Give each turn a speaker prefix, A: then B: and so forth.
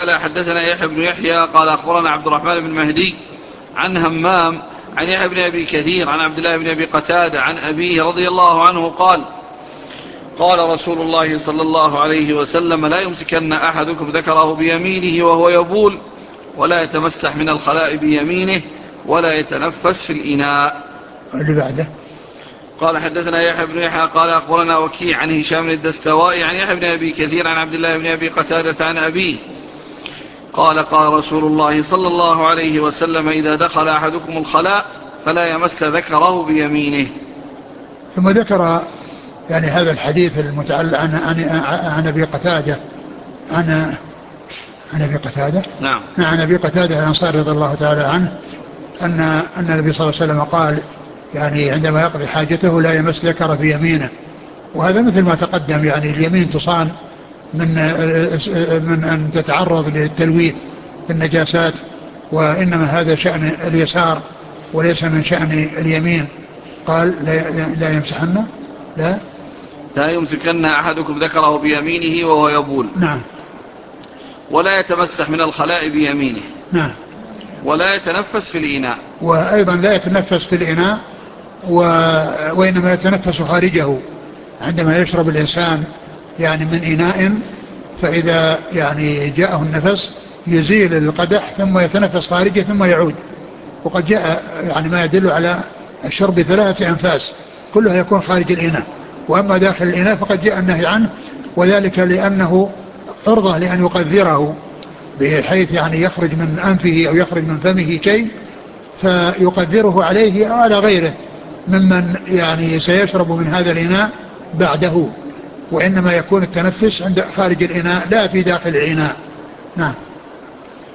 A: قال حدثنا يحيى بن يحيى قال أخبرنا عبد الرحمن بن مهدي عن همام عن يحيى بن أبي كثير عن عبد الله بن أبي قتادة عن أبيه رضي الله عنه قال قال رسول الله صلى الله عليه وسلم لا يمسكن أحدكم ذكره بيمينه وهو يبول ولا يتمسح من الخلاء بيمينه ولا يتنفس في الإناء.
B: اللي بعده
A: قال حدثنا يحيى بن يحيى قال أخبرنا وكيع عن هشام الدستوائي عن يحيى بن أبي كثير عن عبد الله بن أبي قتادة عن أبيه قال قال رسول الله صلى الله عليه وسلم إذا دخل أحدكم الخلاء فلا يمس ذكره بيمينه.
B: ثم ذكر يعني هذا الحديث المتعلق عن أبي قتادة عن أبي قتادة
A: نعم
B: عن أبي قتادة الأنصاري رضي الله تعالى عنه أن النبي صلى الله عليه وسلم قال يعني عندما يقضي حاجته لا يمس ذكره بيمينه. وهذا مثل ما تقدم، يعني اليمين تصان من أن تتعرض للتلويث بالنجاسات، وإنما هذا شأن اليسار وليس من شأن اليمين. قال لا يمسحن
A: لا يمسكن أحدكم ذكره بيمينه وهو يبول.
B: نعم.
A: ولا يتمسح من الخلاء بيمينه.
B: نعم.
A: ولا يتنفس في الإناء.
B: وأيضا لا يتنفس في الإناء وإنما يتنفس خارجه عندما يشرب الإنسان يعني من إناء، فإذا يعني جاءه النفس يزيل القدح ثم يتنفس خارجه ثم يعود. وقد جاء يعني ما يدل على الشرب 3 أنفاس كلها يكون خارج الإناء، وأما داخل الإناء فقد جاء النهي عنه، وذلك لأنه عرضة لأن يقذره بحيث يعني يخرج من أنفه أو يخرج من فمه شيء فيقذره عليه أو على غيره ممن يعني سيشرب من هذا الإناء بعده، وإنما يكون التنفس عند خارج الإناء لا في داخل الإناء. نعم.